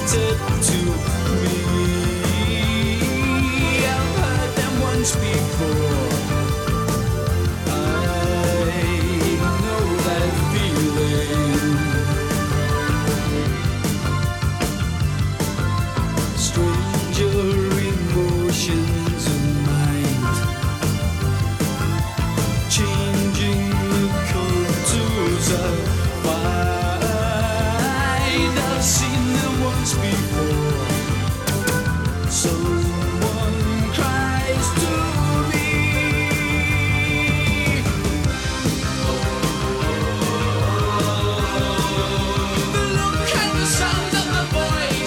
related to me. I've heard them once before. I know that feeling. Stranger emotions of mind, changing the contours of mind. I've seen them once before.